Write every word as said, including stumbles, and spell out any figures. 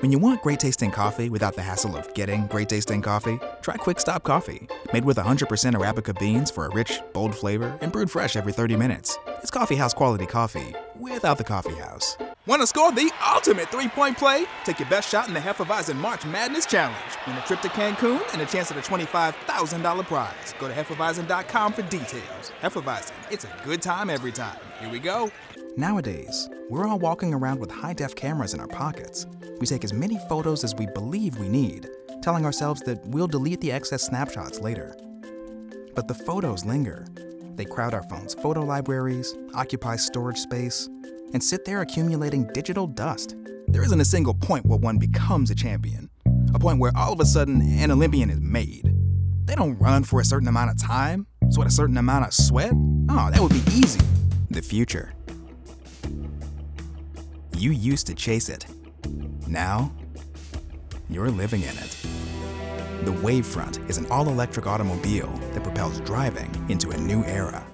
When you want great tasting coffee without the hassle of getting great tasting coffee, try Quick Stop Coffee. Made with one hundred percent Arabica beans for a rich, bold flavor and brewed fresh every thirty minutes. It's coffee house quality coffee without the coffee house. Want to score the ultimate three-point play? Take your best shot in the Hefeweizen March Madness Challenge. Win a trip to Cancun and a chance at a twenty-five thousand dollars prize. Go to Hefeweizen dot com for details. Hefeweizen, it's a good time every time. Here we go. Nowadays, we're all walking around with high-def cameras in our pockets. We take as many photos as we believe we need, telling ourselves that we'll delete the excess snapshots later. But the photos linger. They crowd our phone's photo libraries, occupy storage space, and sit there accumulating digital dust. There isn't a single point where one becomes a champion, a point where all of a sudden an Olympian is made. They don't run for a certain amount of time, sweat a certain amount of sweat. Oh, that would be easy. The future. You used to chase it. Now, you're living in it. The Wavefront is an all-electric automobile that propels driving into a new era.